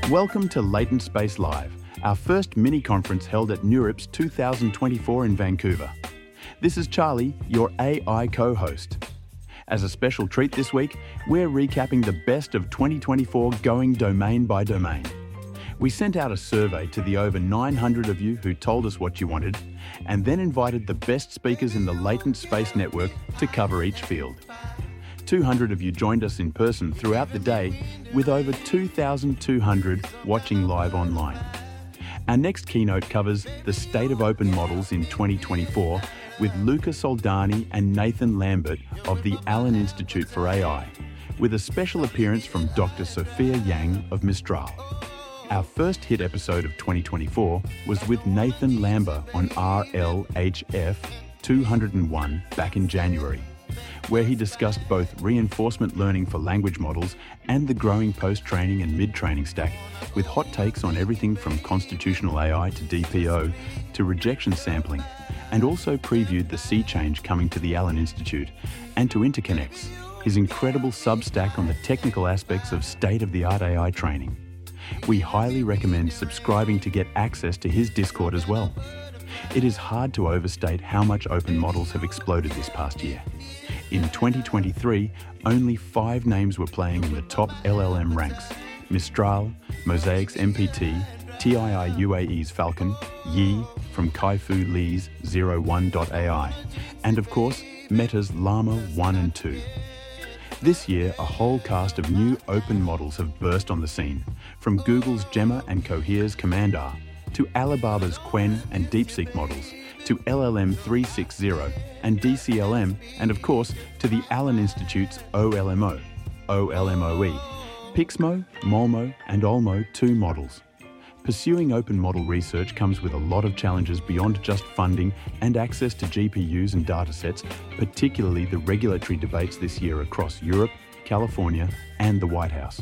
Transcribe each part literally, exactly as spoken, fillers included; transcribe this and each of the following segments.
Welcome to Latent Space Live, our first mini-conference held at NeurIPS two thousand twenty-four in Vancouver. This is Charlie, your A I co-host. As a special treat this week, we're recapping the best of twenty twenty-four going domain by domain. We sent out a survey to the over nine hundred of you who told us what you wanted, and then invited the best speakers in the Latent Space Network to cover each field. two hundred of you joined us in person throughout the day, with over two thousand two hundred watching live online. Our next keynote covers the state of open models in twenty twenty-four with Luca Soldani and Nathan Lambert of the Allen Institute for A I, with a special appearance from Doctor Sophia Yang of Mistral. Our first hit episode of twenty twenty-four was with Nathan Lambert on R L H F two oh one back in January, where he discussed both reinforcement learning for language models and the growing post-training and mid-training stack, with hot takes on everything from constitutional A I to D P O to rejection sampling, and also previewed the sea change coming to the Allen Institute and to Interconnects, his incredible Substack on the technical aspects of state-of-the-art A I training. We highly recommend subscribing to get access to his Discord as well. It is hard to overstate how much open models have exploded this past year. In twenty twenty-three, only five names were playing in the top L L M ranks: Mistral, Mosaic's M P T, T I I U A E's Falcon, Yi from Kai-Fu Lee's zero one dot A I, and of course, Meta's Llama one and two. This year, a whole cast of new open models have burst on the scene, from Google's Gemma and Cohere's Commander, to Alibaba's Qwen and DeepSeek models, to L L M three sixty and D C L M, and of course, to the Allen Institute's O L M O, O L M O E, Pixmo, Molmo, and Olmo two models. Pursuing open model research comes with a lot of challenges beyond just funding and access to G P Us and datasets, particularly the regulatory debates this year across Europe, California, and the White House.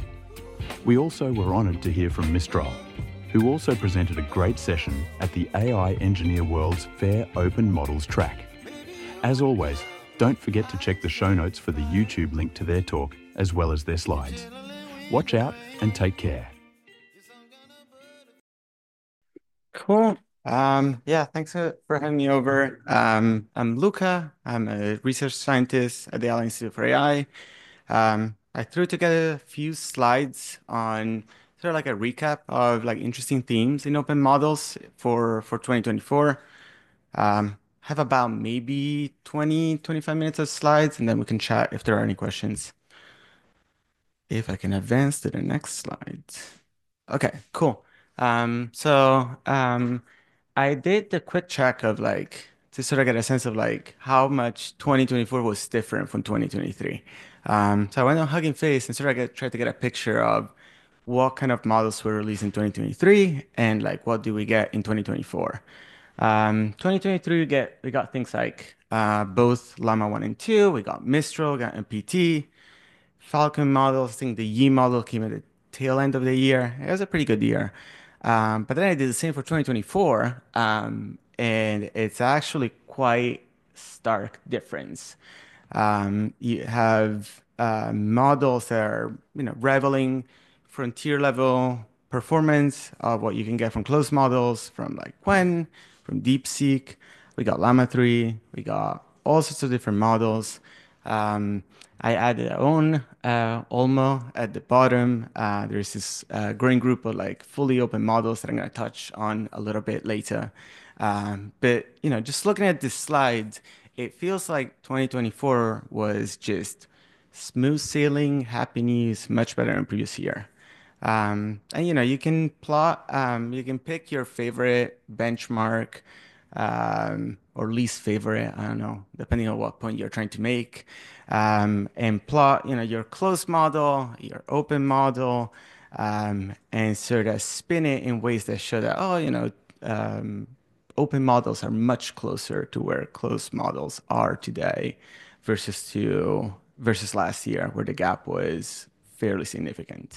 We also were honoured to hear from Mistral, who also presented a great session at the A I Engineer World's Fair Open Models track. As always, don't forget to check the show notes for the YouTube link to their talk, as well as their slides. Watch out and take care. Cool. Um, yeah, thanks for for having me over. Um, I'm Luca. I'm a research scientist at the Allen Institute for A I. Um, I threw together a few slides on sort of like a recap of like interesting themes in open models for for twenty twenty-four. Um, have about maybe twenty, twenty-five minutes of slides, and then we can chat if there are any questions. If I can advance to the next slide. Okay, cool. Um, so um, I did the quick check of like to sort of get a sense of like how much twenty twenty-four was different from twenty twenty-three. Um, so I went on Hugging Face and sort of get, tried to get a picture of what kind of models were released in twenty twenty-three and like what do we get in twenty twenty-four. Um, twenty twenty-three we get we got things like uh, both Llama one and two. We got Mistral, we got M P T, Falcon models. I think the Yi model came at the tail end of the year. It was a pretty good year. Um, but then I did the same for twenty twenty-four, um, and it's actually quite stark difference. Um, you have uh, models that are, you know, rivaling frontier level performance of what you can get from closed models, from like Qwen, from DeepSeek. We got Llama three. We got all sorts of different models. Um, I added our own uh, Olmo at the bottom. Uh, there's this uh, growing group of like fully open models that I'm going to touch on a little bit later. Um, but you know, just looking at this slide, it feels like twenty twenty-four was just smooth sailing, happy news, much better than previous year. Um, and you know, you can plot, um, you can pick your favorite benchmark um, or least favorite, I don't know, depending on what point you're trying to make, um, and plot, you know, your closed model, your open model, um, and sort of spin it in ways that show that, oh, you know, um, open models are much closer to where closed models are today versus to versus last year, where the gap was fairly significant.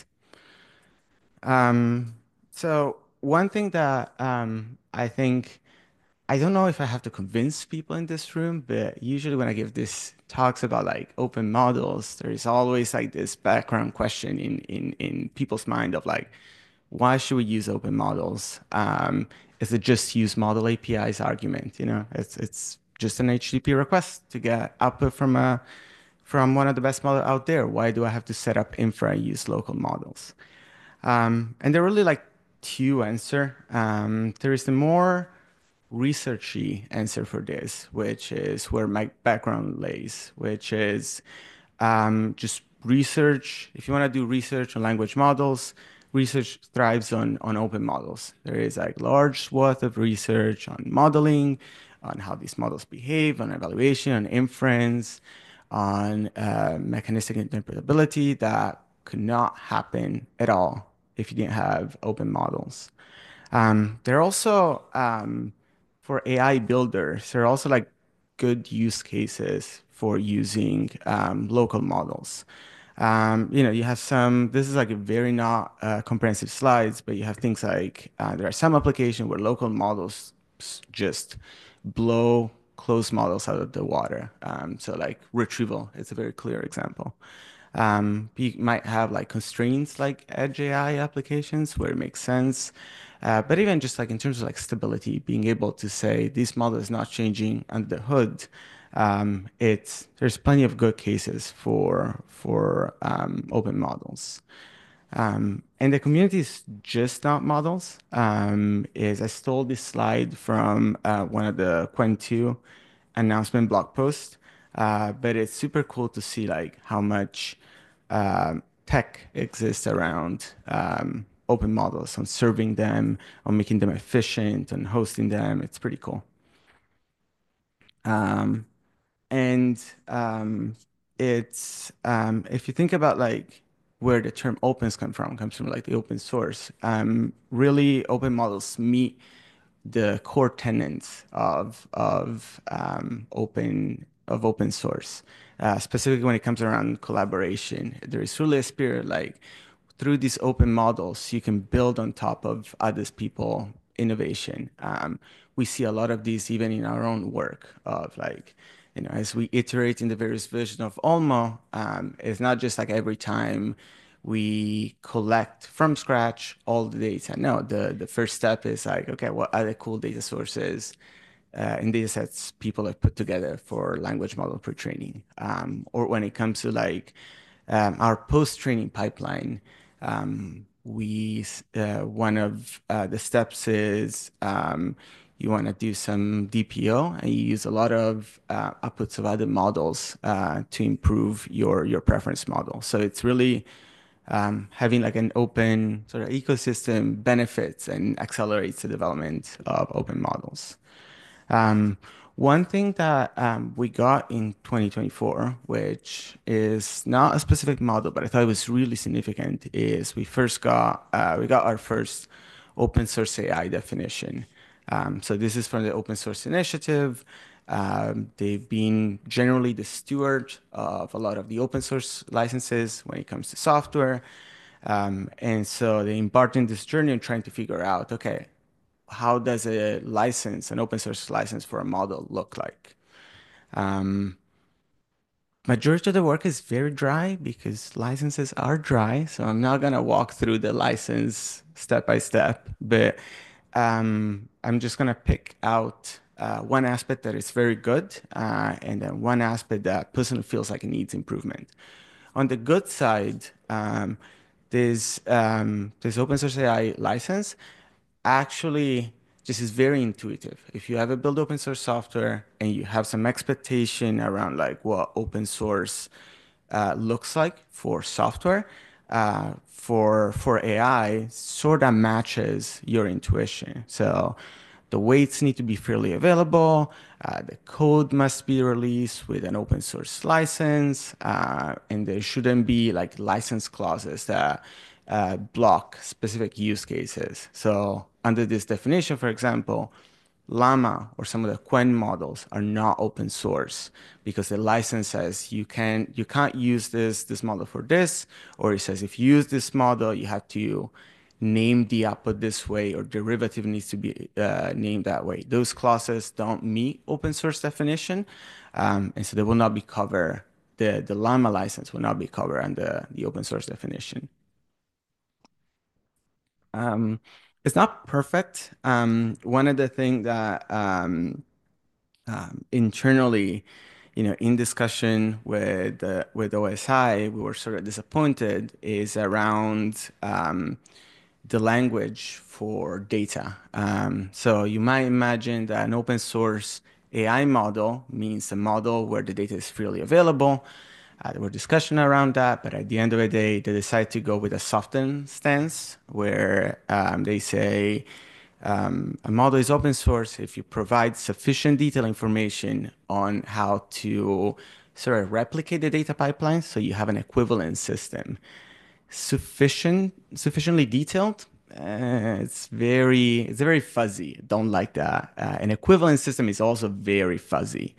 Um, so one thing that um, I think I don't know if I have to convince people in this room, but usually when I give this talks about like open models, there is always like this background question in in in people's mind of like, why should we use open models? Um, is it just use model A P Is argument? You know, it's it's just an H T T P request to get output from a from one of the best models out there. Why do I have to set up infra and use local models? Um, and there are really like two answer. Um, there is the more researchy answer for this, which is where my background lays, which is um, just research. If you want to do research on language models, research thrives on, on open models. There is like large swath of research on modeling, on how these models behave, on evaluation, on inference, on uh, mechanistic interpretability that could not happen at all if you didn't have open models. Um, they're also um, for A I builders, there are also like good use cases for using um, local models. Um, you know, you have some, this is like a very not uh, comprehensive slides, but you have things like uh, there are some applications where local models s- just blow closed models out of the water. Um, so like retrieval is a very clear example. Um, you might have like constraints like edge A I applications where it makes sense. Uh, but even just like in terms of like stability, being able to say this model is not changing under the hood, um, it's there's plenty of good cases for for um, open models. Um, and the community is just not models. Um, is I stole this slide from uh, one of the Qwen two announcement blog posts, uh, but it's super cool to see like how much um, tech exists around um, open models, on serving them, on making them efficient, on hosting them. It's pretty cool. Um, and um, it's um, if you think about like where the term opens come from, comes from like the open source. Um, really, open models meet the core tenets of of um, open of open source, uh, specifically when it comes around collaboration. There is really a spirit like through these open models, you can build on top of others people innovation. Um, we see a lot of these even in our own work of like, you know, as we iterate in the various versions of Olmo, um, it's not just like every time we collect from scratch all the data. No, the, the first step is like, okay, what are the cool data sources uh, and data sets people have put together for language model pre-training? Um, or when it comes to like um, our post-training pipeline, um, we uh, one of uh, the steps is um, you want to do some D P O and you use a lot of uh, outputs of other models uh, to improve your your preference model. So it's really um, having like an open sort of ecosystem benefits and accelerates the development of open models. Um, one thing that um, we got in twenty twenty-four, which is not a specific model, but I thought it was really significant, is we first got uh, we got our first open source A I definition. Um, so this is from the Open Source Initiative. Um, they've been generally the steward of a lot of the open source licenses when it comes to software. Um, and so they embarked in this journey and trying to figure out, okay, how does a license, an open source license for a model look like? Um, Majority of the work is very dry because licenses are dry. So I'm not gonna walk through the license step by step, but um, I'm just gonna pick out uh, one aspect that is very good, uh, and then one aspect that personally feels like it needs improvement. On the good side, um, this um, this open source A I license actually this is very intuitive. If you ever build open source software and you have some expectation around like what open source uh, looks like for software, uh, for for A I, sort of matches your intuition. So the weights need to be freely available. Uh, the code must be released with an open source license, uh, and there shouldn't be like license clauses that uh, block specific use cases. So under this definition, for example, Llama or some of the Qwen models are not open source because the license says you can you can't use this this model for this, or it says if you use this model, you have to name the output this way, or derivative needs to be uh, named that way. Those clauses don't meet open source definition, um, and so they will not be covered. The the Llama license will not be covered under the open source definition. Um, it's not perfect. Um, one of the things that um, um, internally, you know, in discussion with uh, with O S I, we were sort of disappointed is around um, the language for data. Um, so you might imagine that an open source A I model means a model where the data is freely available. Uh, there were discussion around that, but at the end of the day, they decide to go with a softened stance where um, they say um, a model is open source if you provide sufficient detailed information on how to sort of replicate the data pipeline so you have an equivalent system. Sufficient, sufficiently detailed. Uh, it's very, it's very fuzzy. Don't like that. Uh, an equivalent system is also very fuzzy.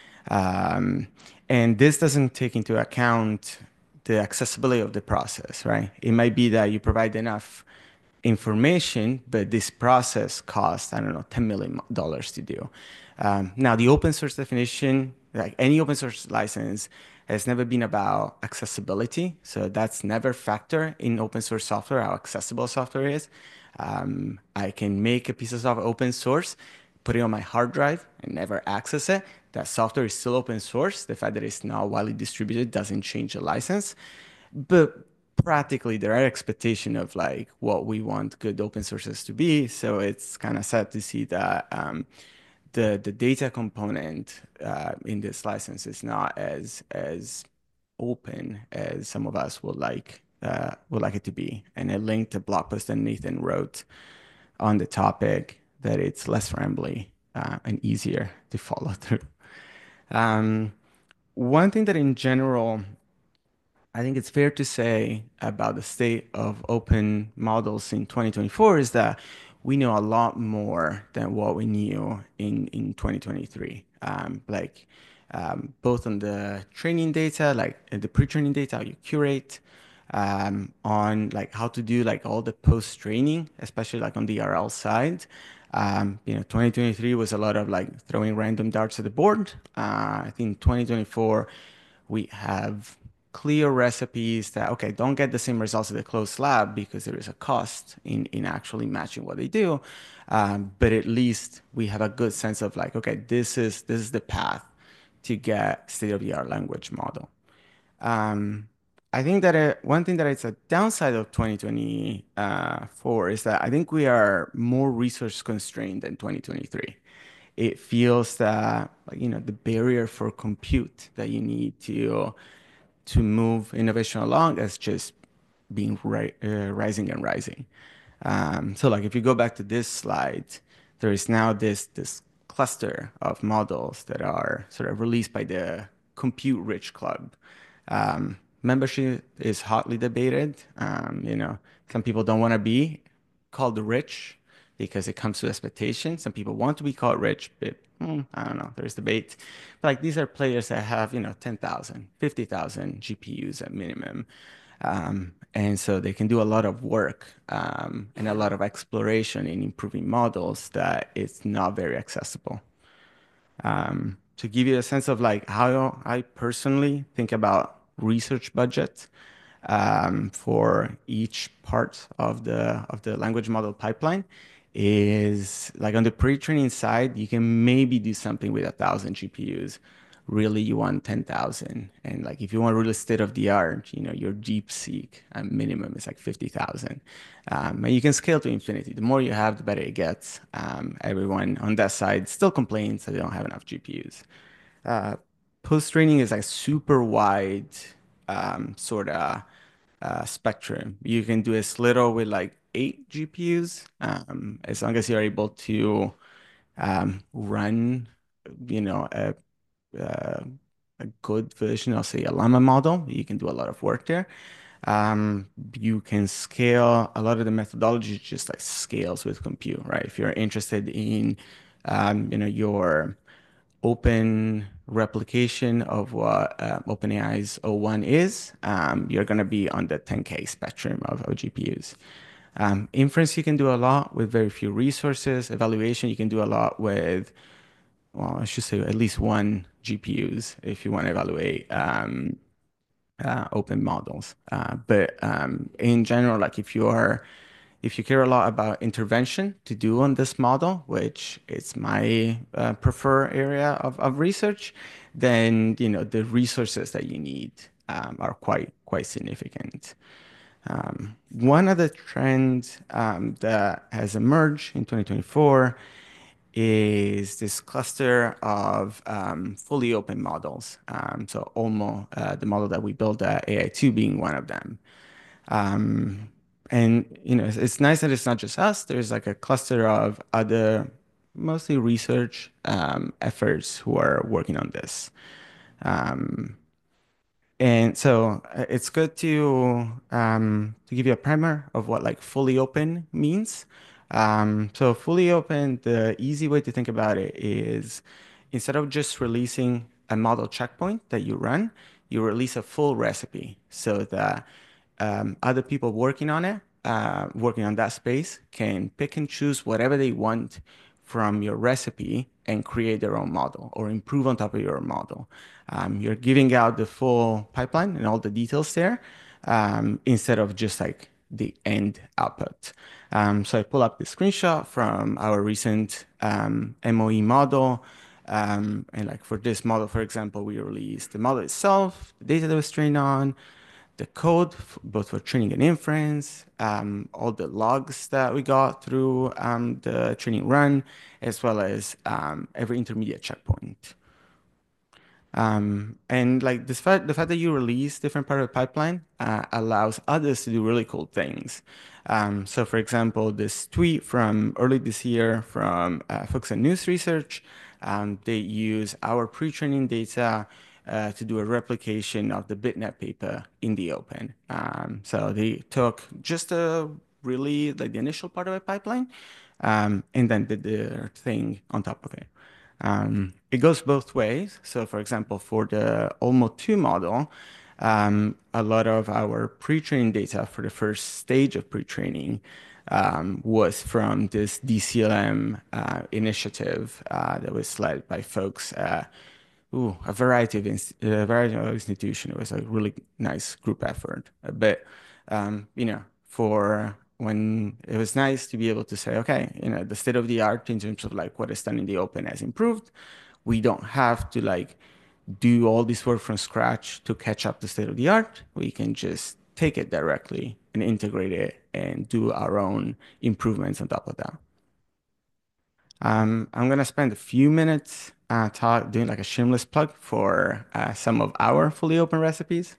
Um, and this doesn't take into account the accessibility of the process, right? It might be that you provide enough information, but this process costs, I don't know, ten million dollars to do. Um, now, the open source definition, like any open source license, has never been about accessibility. So that's never factor in open source software, how accessible software is. Um, I can make a piece of software open source, put it on my hard drive and never access it. That software is still open source. The fact that it's not widely distributed doesn't change the license. But practically, there are expectation of like what we want good open sources to be. So it's kind of sad to see that um, the the data component uh, in this license is not as as open as some of us would like uh, would like it to be. And I linked a blog post that Nathan wrote on the topic that it's less friendly uh, and easier to follow through. Um, one thing that in general I think it's fair to say about the state of open models in twenty twenty-four is that we know a lot more than what we knew in, in twenty twenty-three. Um, like um, both on the training data, like uh, the pre-training data, how you curate, um, on like how to do like all the post-training, especially like on the R L side. Um, you know, twenty twenty-three was a lot of like throwing random darts at the board. Uh, I think twenty twenty-four we have clear recipes that, okay, don't get the same results at the closed lab because there is a cost in, in actually matching what they do. Um, but at least we have a good sense of like, okay, this is this is the path to get state-of-the-art language model. Um, I think that uh, one thing that is a downside of twenty twenty-four is that I think we are more resource constrained than twenty twenty-three. It feels that, like, you know, the barrier for compute that you need to to move innovation along is just being ri uh, rising and rising. Um, so like if you go back to this slide, there is now this this cluster of models that are sort of released by the Compute Rich Club. Um, membership is hotly debated. Um, you know, some people don't want to be called rich because it comes to expectation. Some people want to be called rich, but hmm, I don't know. There's debate. But like these are players that have, you know, ten thousand, fifty thousand G P Us at minimum. Um, and so they can do a lot of work um, and a lot of exploration in improving models that it's not very accessible. Um, to give you a sense of like how I personally think about research budget um, for each part of the of the language model pipeline is like on the pre-training side, you can maybe do something with a thousand G P Us. Really, you want ten thousand. And like if you want really state of the art, you know, your DeepSeek at minimum is like fifty thousand. Um, and you can scale to infinity. The more you have, the better it gets. Um, everyone on that side still complains that they don't have enough G P Us. Uh, Post-training is like super wide um, sort of uh, spectrum. You can do a little with like eight G P Us, um, as long as you're able to um, run, you know, a, a, a good version of, say, a Llama model. You can do a lot of work there. Um, you can scale a lot of the methodology just like scales with compute, right? If you're interested in, um, you know, your open replication of what uh, OpenAI's o one is, um, you're going to be on the ten K spectrum of, of G P Us. Um, inference, you can do a lot with very few resources. Evaluation, you can do a lot with, well, I should say at least one G P Us if you want to evaluate um, uh, open models. Uh, but um, in general, like if you are If you care a lot about intervention to do on this model, which is my uh, preferred area of, of research, then you know the resources that you need um, are quite quite significant. Um, one of the trends um, that has emerged in twenty twenty-four is this cluster of um, fully open models. Um, so Olmo, uh, the model that we built at A I two being one of them. Um, and you know, it's, it's nice that it's not just us. There's like a cluster of other, mostly research um, efforts who are working on this. Um, and so uh, it's good to um, to give you a primer of what like fully open means. Um, so fully open, the easy way to think about it is instead of just releasing a model checkpoint that you run, you release a full recipe so that um, other people working on it, uh, working on that space, can pick and choose whatever they want from your recipe and create their own model or improve on top of your model. Um, you're giving out the full pipeline and all the details there um, instead of just like the end output. Um, so I pull up the screenshot from our recent um, M O E model. Um, and like for this model, for example, we released the model itself, the data that was trained on, the code, both for training and inference, um, all the logs that we got through um, the training run, as well as um, every intermediate checkpoint. Um, and like this fact, the fact that you release different part of the pipeline uh, allows others to do really cool things. Um, so for example, this tweet from early this year from uh, folks at News Research, um, they use our pre-training data uh, to do a replication of the BitNet paper in the open. Um, so they took just a really like the initial part of a pipeline um, and then did their thing on top of it. Um, it goes both ways. So for example, for the Olmo two model, um, a lot of our pre-training data for the first stage of pre-training um, was from this D C L M uh, initiative uh, that was led by folks at ooh, a variety of inst a variety of institutions. It was a really nice group effort. But um, you know, for when it was nice to be able to say, okay, you know, the state of the art in terms of like what is done in the open has improved. We don't have to like do all this work from scratch to catch up the state of the art. We can just take it directly and integrate it and do our own improvements on top of that. Um, I'm gonna spend a few minutes uh, talk, doing like a shameless plug for uh, some of our fully open recipes.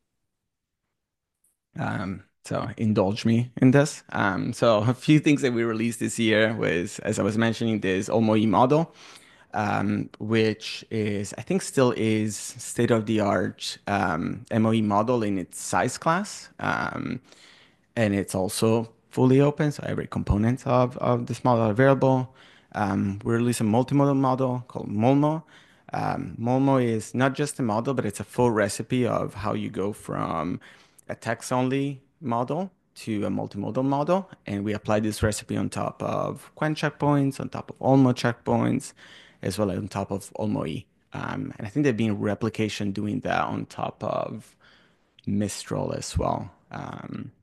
Um, so indulge me in this. Um, so a few things that we released this year was, as I was mentioning, this Olmo model, um, which is, I think still is state-of-the-art um, M O E model in its size class. Um, and it's also fully open, so every component of, of this model are available. Um, we released a multimodal model called Molmo. Um, Molmo is not just a model, but it's a full recipe of how you go from a text-only model to a multimodal model. And we apply this recipe on top of Qwen checkpoints, on top of Olmo checkpoints, as well as on top of Olmo-E. Um, and I think there've been replication doing that on top of Mistral as well. Um,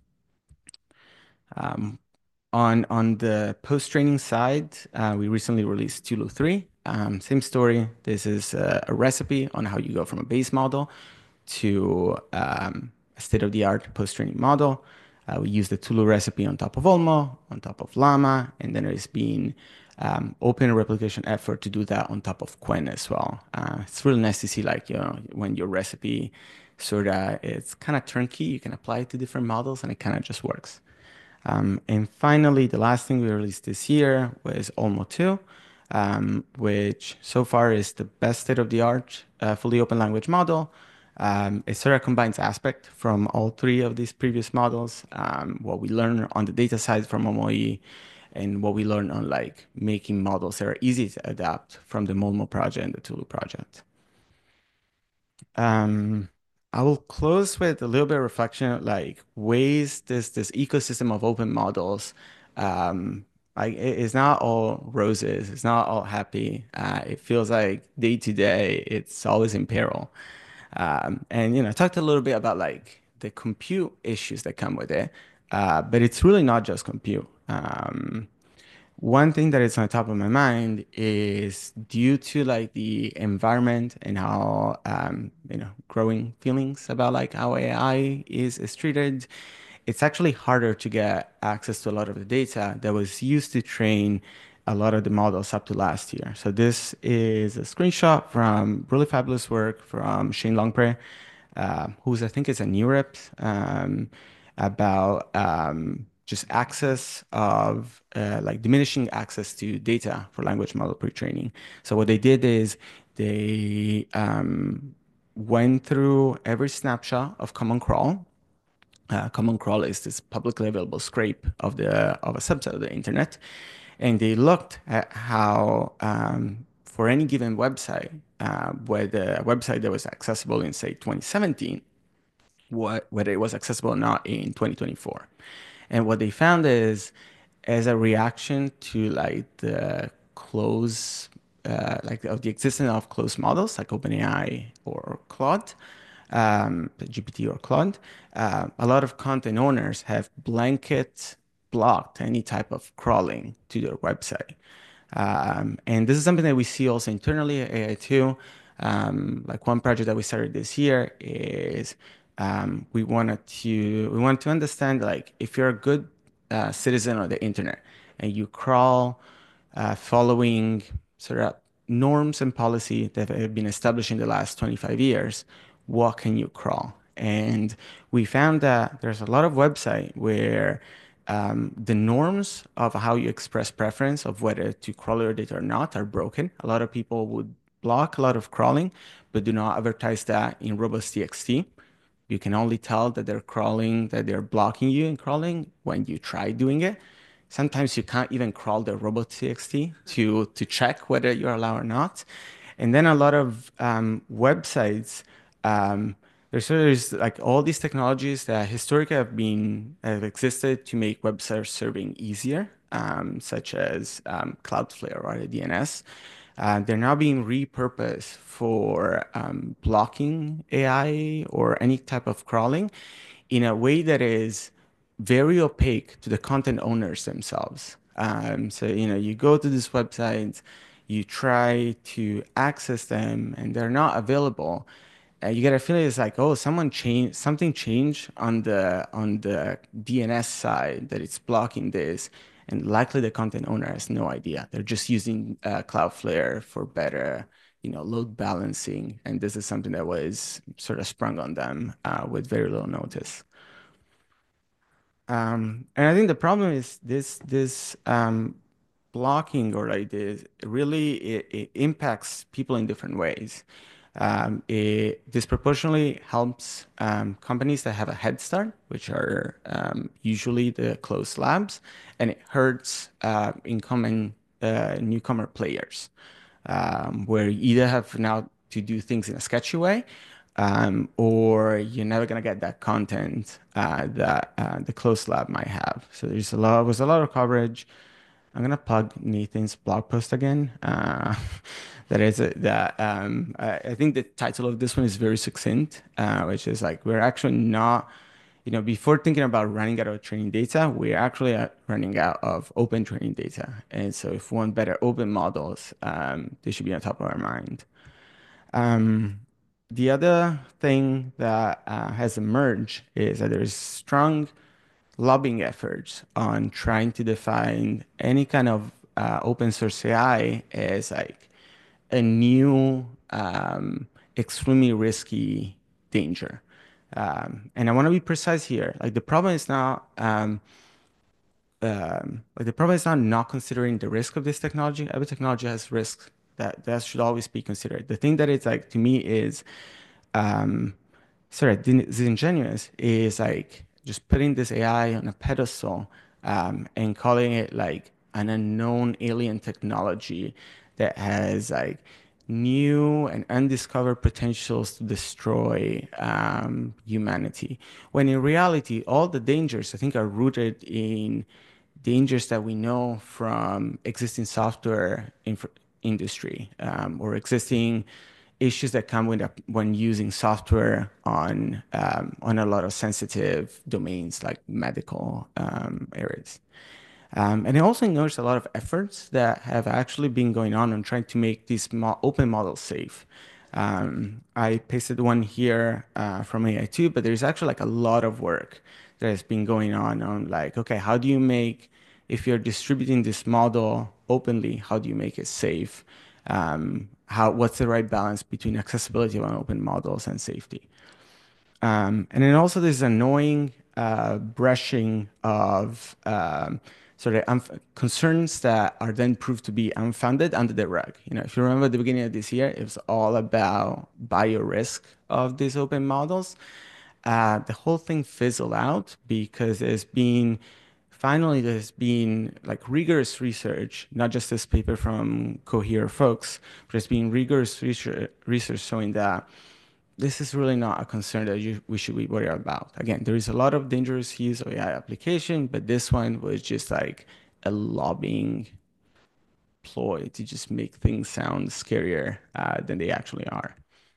um, on on the post-training side, uh, we recently released Tulu three. Um, same story. This is a, a recipe on how you go from a base model to um, a state-of-the-art post-training model. Uh, we use the Tulu recipe on top of Olmo, on top of Llama, and then there's been um, open replication effort to do that on top of Qwen as well. Uh, it's really nice to see, like, you know, when your recipe sort of it's kind of turnkey, you can apply it to different models, and it kind of just works. Um, and finally, the last thing we released this year was Olmo two, um, which so far is the best state-of-the-art uh, fully open language model. Um, it sort of combines aspect from all three of these previous models, um, what we learn on the data side from M O E, and what we learn on like making models that are easy to adapt from the Molmo project and the Tulu project. Um, I will close with a little bit of reflection, like ways this this ecosystem of open models, um, like it- it's not all roses, it's not all happy. Uh, it feels like day to day, it's always in peril. Um, and you know, I talked a little bit about like the compute issues that come with it, Uh, but it's really not just compute. Um, one thing that is on the top of my mind is due to like the environment and how um, you know growing feelings about like how A I is, is treated, it's actually harder to get access to a lot of the data that was used to train a lot of the models up to last year. So this is a screenshot from really fabulous work from Shane Longpre, uh, who's I think is a Europe, um, about um, just access of uh, like diminishing access to data for language model pre-training. So what they did is they um, went through every snapshot of Common Crawl. Uh, Common Crawl is this publicly available scrape of the of a subset of the internet, and they looked at how um, for any given website, uh, whether a website that was accessible in say twenty seventeen, what whether it was accessible or not in twenty twenty-four. And what they found is, as a reaction to like the close, uh, like of the existence of closed models like OpenAI or Claude, um, G P T or Claude, uh, a lot of content owners have blanket blocked any type of crawling to their website. Um, and this is something that we see also internally at A I too. Um, like one project that we started this year is um, we wanted to we want to understand like if you're a good uh, citizen of the internet and you crawl uh, following sort of norms and policy that have been established in the last twenty-five years, what can you crawl? And we found that there's a lot of website where um, the norms of how you express preference of whether to crawl your data or not are broken. A lot of people would block a lot of crawling, but do not advertise that in robots.txt. You can only tell that they're crawling, that they're blocking you in crawling when you try doing it. Sometimes you can't even crawl the robots.txt to, to check whether you're allowed or not. And then a lot of um, websites, um, there's, there's like all these technologies that historically have been have existed to make web search serving easier, um, such as um, Cloudflare or the D N S. Uh, they're now being repurposed for um, blocking A I or any type of crawling in a way that is very opaque to the content owners themselves. Um, so, you know, you go to these websites, you try to access them, and they're not available. Uh, you get a feeling it's like, oh, someone changed something changed on the on the D N S side that it's blocking this, and likely the content owner has no idea. They're just using uh, Cloudflare for better, you know, load balancing, and this is something that was sort of sprung on them uh, with very little notice. Um, and I think the problem is this this um, blocking or like this really it, it impacts people in different ways. Um, it disproportionately helps um, companies that have a head start, which are um, usually the closed labs, and it hurts uh, incoming uh, newcomer players, um, where you either have now to do things in a sketchy way, um, or you're never gonna get that content uh, that uh, the closed lab might have. So there's a lot, was a lot of coverage. I'm gonna plug Nathan's blog post again. Uh, that is a, that um, I, I think the title of this one is very succinct, uh, which is like we're actually not, you know, before thinking about running out of training data, we're actually uh, running out of open training data. And so if we want better open models, um, they should be on top of our mind. Um, the other thing that uh, has emerged is that there's strong lobbying efforts on trying to define any kind of uh, open source A I as like a new, um, extremely risky danger. Um, and I want to be precise here. Like the problem is not um, um, like the problem is not not considering the risk of this technology. Every technology has risks that that should always be considered. The thing that it's like to me is um, sorry, disingenuous is like just putting this A I on a pedestal um, and calling it like an unknown alien technology that has like new and undiscovered potentials to destroy um, humanity. When in reality, all the dangers I think are rooted in dangers that we know from existing software inf industry um, or existing issues that come with when using software on um, on a lot of sensitive domains like medical um, areas. Um, and I also noticed a lot of efforts that have actually been going on on trying to make these mo open models safe. Um, I pasted one here uh, from A I two, but there's actually like a lot of work that has been going on on like, okay, how do you make, if you're distributing this model openly, how do you make it safe? Um, how, what's the right balance between accessibility on open models and safety? Um, and then also there's annoying uh, brushing of um, sort of unf- concerns that are then proved to be unfounded under the rug. You know, if you remember at the beginning of this year, it was all about bio risk of these open models. Uh, the whole thing fizzled out because there's been finally there's been like rigorous research, not just this paper from Cohere folks, but there's been rigorous research, research showing that this is really not a concern that you, we should be worried about. Again, there is a lot of dangerous use of A I application, but this one was just like a lobbying ploy to just make things sound scarier uh, than they actually are.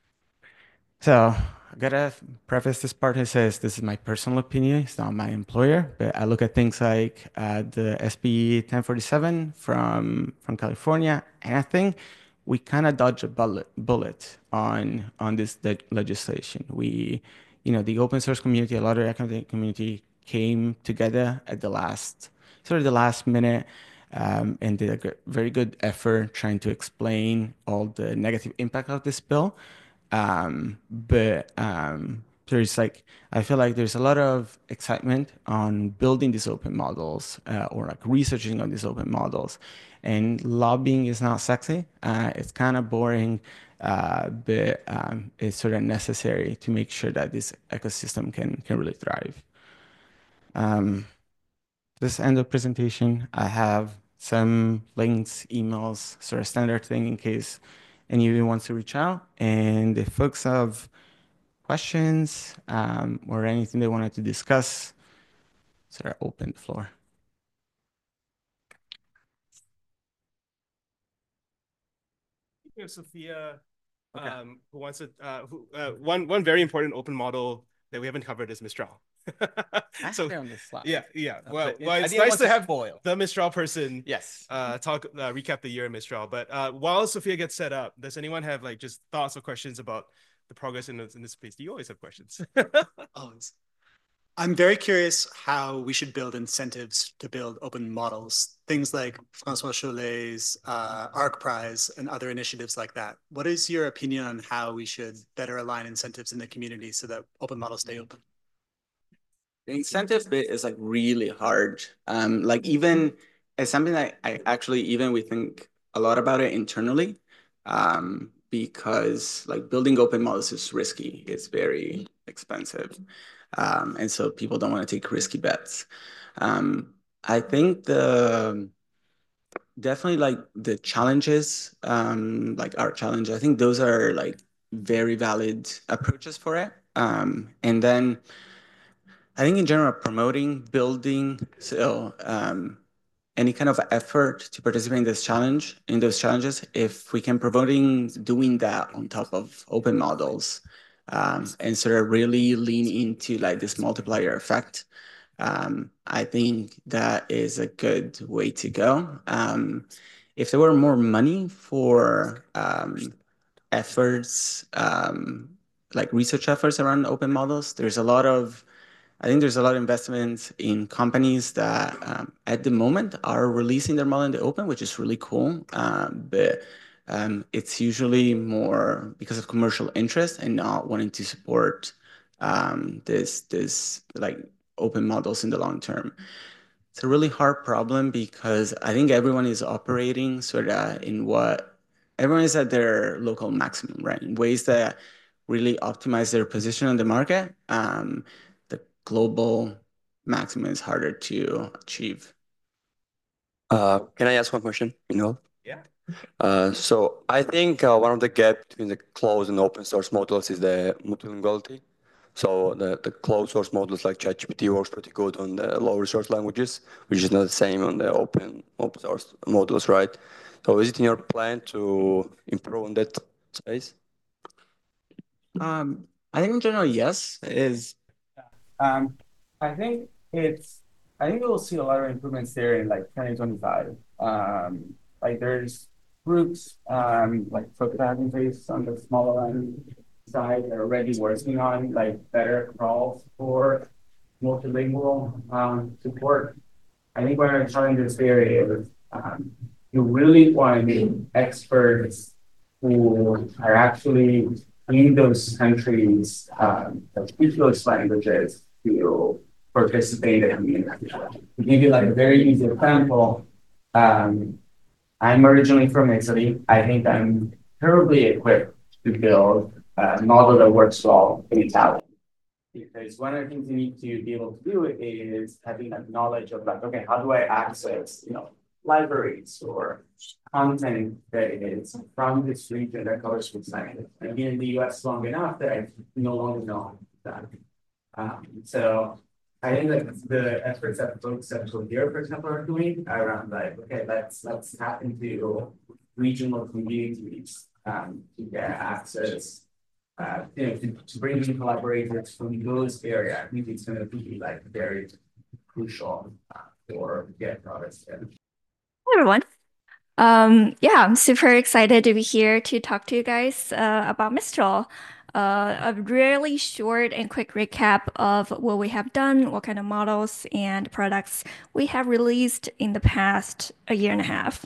So I gotta preface this part. It says this is my personal opinion. It's not my employer, but I look at things like uh, the S B ten forty-seven from from California, and I think we kind of dodged a bullet bullet on on this le legislation. We, you know, the open source community, a lot of the academic community came together at the last sort of the last minute. Um, and did a good, very good effort trying to explain all the negative impact of this bill. Um, but um, there's like, I feel like there's a lot of excitement on building these open models uh, or like researching on these open models. And lobbying is not sexy. Uh, it's kind of boring, uh, but um, it's sort of necessary to make sure that this ecosystem can, can really thrive. Um, this end of presentation, I have some links, emails, sort of standard thing in case any of you wants to reach out. And if folks have questions um, or anything they wanted to discuss, sort of open the floor. You know, Sophia, okay. um, who wants to, uh, who, uh, one, one very important open model that we haven't covered is Mistral. So on this slide. Yeah, yeah. Well, it, well it's nice to have spoil. the Mistral person. Yes. Uh, talk, uh, recap the year of Mistral. But uh, while Sophia gets set up, does anyone have like just thoughts or questions about the progress in this, in this space? Do you always have questions? Always. I'm very curious how we should build incentives to build open models, things like Francois Chollet's uh, ARC Prize and other initiatives like that. What is your opinion on how we should better align incentives in the community so that open models stay open? The incentive bit is like really hard. Um, like even it's something that I actually even we think a lot about it internally, um, because like building open models is risky. It's very expensive. Um, and so people don't want to take risky bets. Um, I think the definitely like the challenges, um, like our challenge, I think those are like very valid approaches for it. Um, and then I think in general, promoting, building, so um, any kind of effort to participate in this challenge, in those challenges, if we can promoting doing that on top of open models, um, and sort of really lean into like this multiplier effect, um, I think that is a good way to go. Um, if there were more money for um, efforts, um, like research efforts around open models, there's a lot of I think there's a lot of investment in companies that um, at the moment are releasing their model in the open, which is really cool. Um, but um, it's usually more because of commercial interest and not wanting to support um, this this like open models in the long term. It's a really hard problem because I think everyone is operating sort of in what everyone is at their local maximum, right? In ways that really optimize their position on the market. Um, the global maximum is harder to achieve. Uh, can I ask one question? You know? Yeah. Uh, so I think uh, one of the gaps between the closed and open source models is the multilinguality. So the, the closed source models like ChatGPT works pretty good on the low resource languages, which is not the same on the open open source models, right? So is it in your plan to improve on that space? Um, I think in general, yes, is um, I think it's I think we'll see a lot of improvements there in like twenty twenty-five. Um, like there's groups um like Copenhagen based on the smaller end side that are already working on like better crawls for multilingual um support. I think what I'm trying to say is um, you really want to be experts who are actually in those countries um, that speak those languages to participate in the community. To give you like a very easy example, um, I'm originally from Italy. I think I'm terribly equipped to build a model that works well in Italian. Because one of the things you need to be able to do is having that knowledge of like, okay, how do I access, you know, libraries or content that is from this region that covers this language. I've been in the U S long enough that I no longer know that. Um, so I think that the efforts that folks at Codere, for example, are doing around like, okay, let's let's tap into regional communities um, to get access. Uh, you know, to, to bring in collaborators from those areas, I think it's going to be like very crucial uh, for get products. Yeah. Hi, everyone. Um, yeah, I'm super excited to be here to talk to you guys uh, about Mistral. Uh, a really short and quick recap of what we have done, what kind of models and products we have released in the past a year and a half.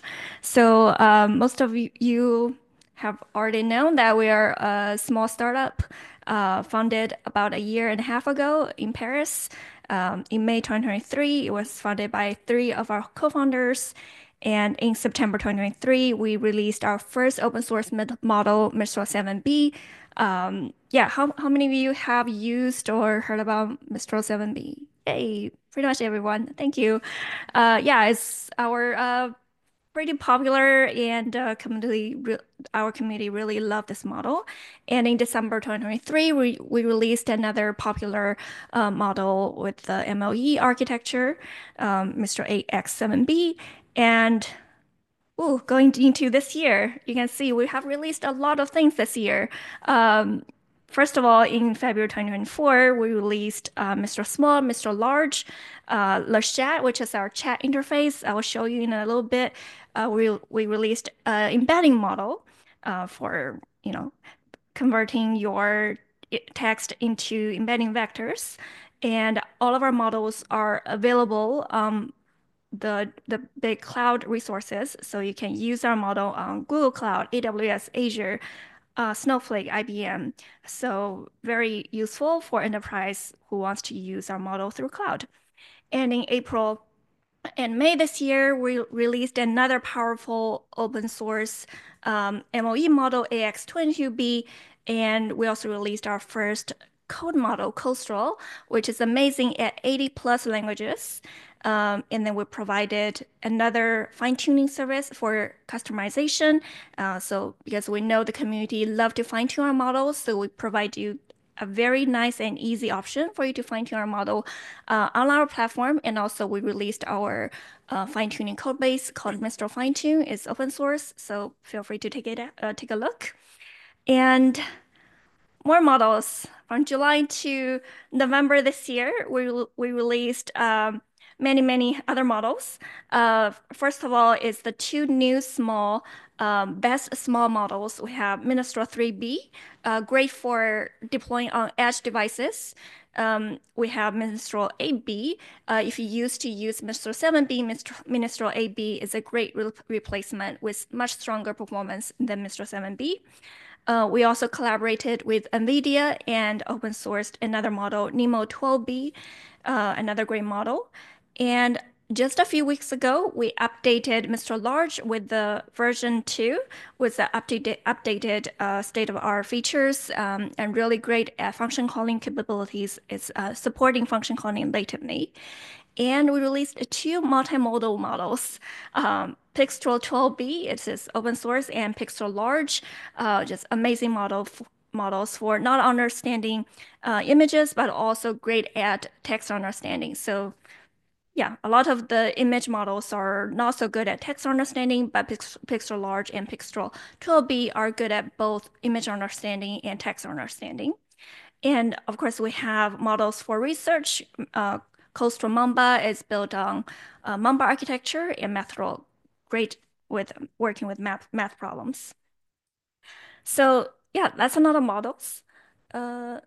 So um, most of you have already known that we are a small startup uh, founded about a year and a half ago in Paris. Um, in May twenty twenty-three, it was founded by three of our co-founders. And in September twenty twenty-three, we released our first open source model, Mistral seven B. Um, yeah, how, how many of you have used or heard about Mistral seven B? Yay, pretty much everyone. Thank you. Uh, yeah, it's our uh, pretty popular and uh, community, our community really loved this model. And in December twenty twenty-three, we, we released another popular uh, model with the M L E architecture, um, Mistral eight X seven B. And ooh, going into this year, you can see we have released a lot of things this year. Um, first of all, in February twenty twenty-four, we released uh, Mistral Small, Mistral Large, uh, Le Chat, which is our chat interface. I will show you in a little bit. Uh, we we released an embedding model uh, for you know converting your text into embedding vectors, and all of our models are available. Um, the the big cloud resources, so you can use our model on Google Cloud, A W S, Azure, uh, Snowflake, I B M. So very useful for enterprise who wants to use our model through cloud. And in April and May this year, we released another powerful open source um, M O E model, A X twenty-two B, and we also released our first code model, Coastral, which is amazing at eighty plus languages. Um, and then we provided another fine-tuning service for customization. Uh, so because we know the community love to fine-tune our models, so we provide you a very nice and easy option for you to fine-tune our model uh, on our platform. And also we released our uh, fine-tuning code base called Mistral Fine-Tune. It's open source, so feel free to take it uh, take a look. And more models. From July to November this year, we, we released um, many, many other models. Uh, first of all is the two new small, um, best small models. We have Mistral three B, uh, great for deploying on edge devices. Um, we have Mistral eight B. Uh, if you used to use Mistral seven B, Mistral eight B is a great re replacement with much stronger performance than Mistral seven B. Uh, we also collaborated with NVIDIA and open sourced another model, NeMo twelve B, uh, another great model. And just a few weeks ago, we updated Mistral Large with the version two, with the updated, updated uh, state-of-art features um, and really great uh, function calling capabilities. It's uh, supporting function calling natively. And we released two multimodal models, um, Pixtral twelve B, it is open source, and Pixtral Large, uh, just amazing model models for not understanding uh, images, but also great at text understanding. So yeah, a lot of the image models are not so good at text understanding, but Pix Pixel Large and Pixel twelve B are good at both image understanding and text understanding. And of course, we have models for research. Uh, Coastal Mamba is built on uh, Mamba architecture and Mathrel, great with working with math math problems. So yeah, that's another models. Uh,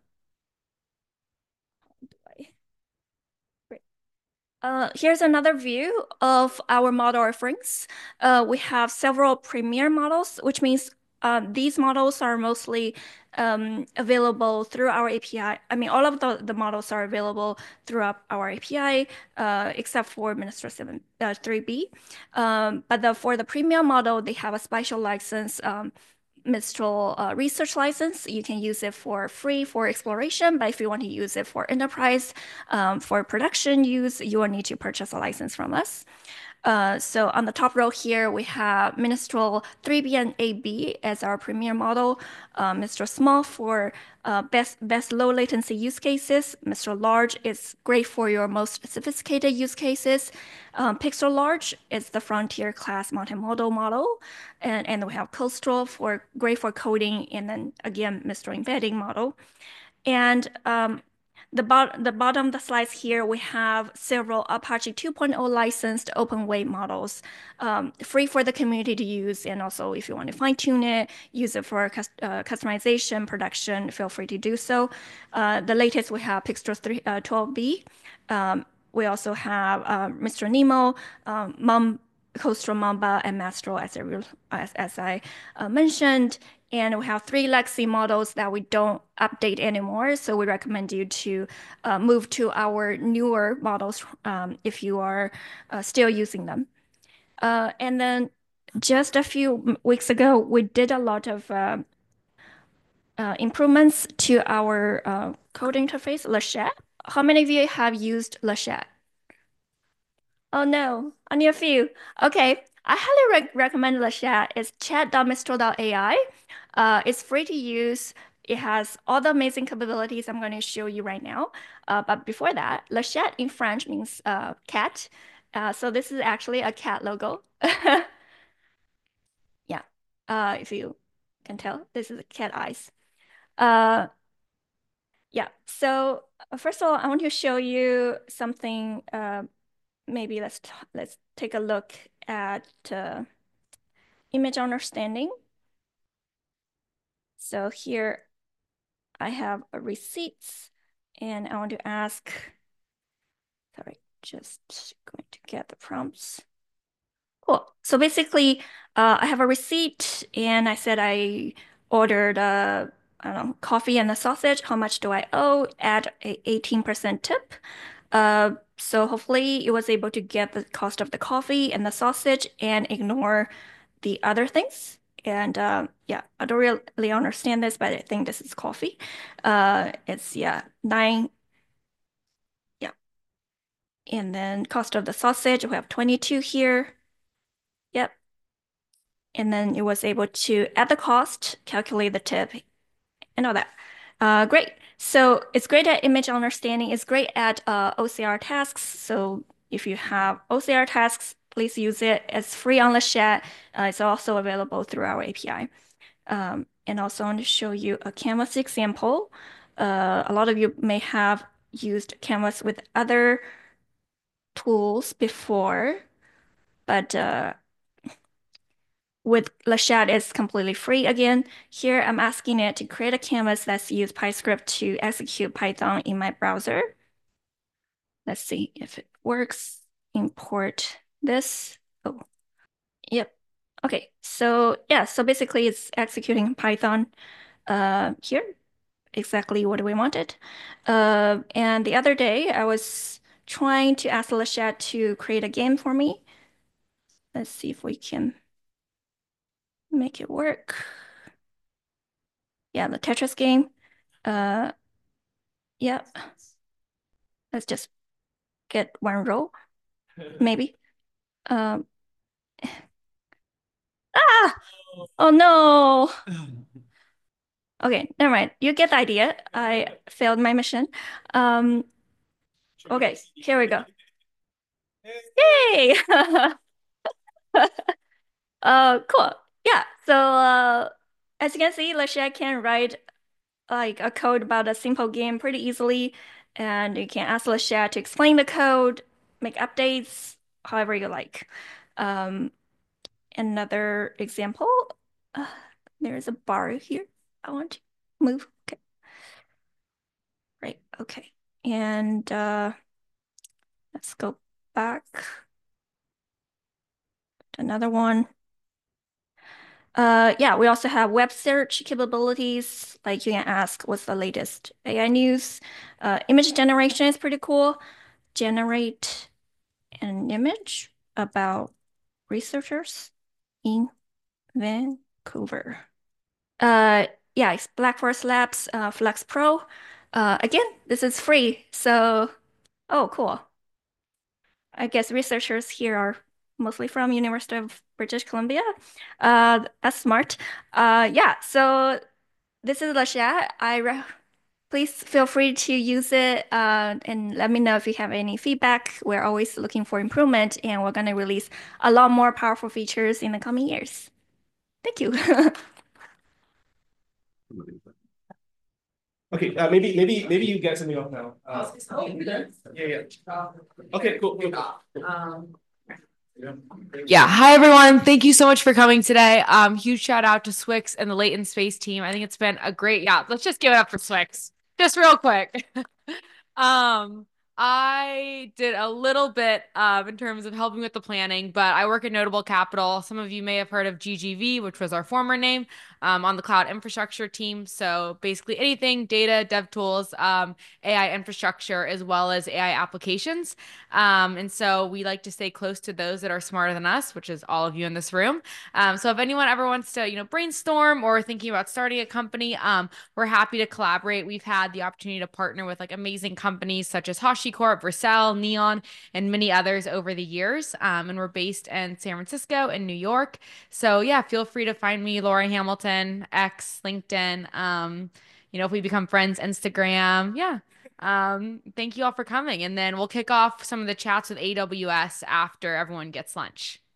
great. Uh, here's another view of our model offerings. Uh, we have several premier models, which means uh, these models are mostly um, available through our A P I. I mean, all of the, the models are available through our A P I, uh, except for Minister seven, uh, three B. Um, but the, for the premium model, they have a special license, um, Mistral uh, research license. You can use it for free for exploration, but if you want to use it for enterprise, um, for production use, you will need to purchase a license from us. Uh, so on the top row here, we have Mistral three B and eight B as our premier model. Uh, Mistral Small for uh, best, best low latency use cases. Mistral Large is great for your most sophisticated use cases. Um, Pixel Large is the frontier class multimodal model. And, and we have Coastal for great for coding. And then again, Mistral embedding model. And um, the, bot the bottom of the slides here, we have several Apache two point oh licensed open weight models, um, free for the community to use. And also, if you want to fine tune it, use it for cus uh, customization, production, feel free to do so. Uh, the latest, we have Pixel twelve B. Um, we also have uh, Mister Nemo, um, Mum, Coastal Mamba, and Mastral, as I, as, as I uh, mentioned. And we have three legacy models that we don't update anymore. So we recommend you to uh, move to our newer models um, if you are uh, still using them. Uh, and then just a few weeks ago, we did a lot of uh, uh, improvements to our uh, code interface, Lachat. How many of you have used Lachat? Oh no, only a few. Okay, I highly re recommend Lachat. It's chat dot mistral dot A I. Uh, it's free to use. It has all the amazing capabilities I'm going to show you right now. Uh, but before that, Lachat in French means uh, cat. Uh, so this is actually a cat logo. Yeah, uh, if you can tell, this is a cat eyes. Uh, yeah, so uh, first of all, I want to show you something. Uh, maybe let's let's take a look at uh, image understanding. So here I have a receipts, and I want to ask, sorry, just going to get the prompts. Cool. So basically, uh, I have a receipt, and I said I ordered a, I don't know, coffee and a sausage. How much do I owe? Add a eighteen percent tip. Uh, so hopefully it was able to get the cost of the coffee and the sausage and ignore the other things. And um, yeah, I don't really understand this, but I think this is coffee. Uh, it's, yeah, nine. Yeah. And then cost of the sausage, we have twenty-two here. Yep. And then it was able to add the cost, calculate the tip, and all that. Uh, great. So it's great at image understanding. It's great at uh, O C R tasks. So if you have O C R tasks, please use it. It's free on Lachat. Uh, it's also available through our A P I. Um, and also I want to show you a Canvas example. Uh, a lot of you may have used Canvas with other tools before, but uh, with Lachat, it's completely free again. Here, I'm asking it to create a canvas that's use PyScript to execute Python in my browser. Let's see if it works. Import this. Oh, yep. Okay, so yeah, so basically it's executing Python uh, here, exactly what we wanted. Uh, and the other day, I was trying to ask Lachat to create a game for me. Let's see if we can make it work. Yeah, the Tetris game. Uh, yeah. Let's just get one row, maybe. Um, ah! Oh no! Okay, never mind. You get the idea. I failed my mission. Um, okay, here we go. Yay! Uh, cool. Yeah. So, uh, as you can see, Lachey can write like a code about a simple game pretty easily, and you can ask Lachey to explain the code, make updates, however you like. Um, another example, uh, there's a bar here. I want to move. Okay. Right. Okay. And uh, let's go back to another one. Uh, yeah, we also have web search capabilities. Like you can ask what's the latest A I news. Uh, image generation is pretty cool. Generate an image about researchers in Vancouver. Uh, yeah, it's Black Forest Labs uh, Flex Pro. Uh, again, this is free. So, oh, cool. I guess researchers here are mostly from University of British Columbia. Uh, that's smart. Uh, yeah, so this is Lachey. I re please feel free to use it uh, and let me know if you have any feedback. We're always looking for improvement, and we're going to release a lot more powerful features in the coming years. Thank you. Okay, uh, maybe maybe maybe you get something off now. Uh, yeah, yeah. Okay, cool. cool, cool. Um, Yeah, hi everyone. Thank you so much for coming today. Um, huge shout out to Swix and the Latent Space team. I think it's been a great, yeah, let's just give it up for Swix. Just real quick. um, I did a little bit um, in terms of helping with the planning, but I work at Notable Capital. Some of you may have heard of G G V, which was our former name, um, on the cloud infrastructure team. So basically anything data, dev tools, um, A I infrastructure, as well as A I applications. Um, and so we like to stay close to those that are smarter than us, which is all of you in this room. Um, so if anyone ever wants to, you know, brainstorm or thinking about starting a company, um, we're happy to collaborate. We've had the opportunity to partner with like amazing companies such as HashiCorp, Vercel, Neon, and many others over the years. Um, and we're based in San Francisco and New York. So yeah, feel free to find me, Laura Hamilton, X, LinkedIn. Um, you know, if we become friends, Instagram. Yeah. Um, thank you all for coming. And then we'll kick off some of the chats with A W S after everyone gets lunch.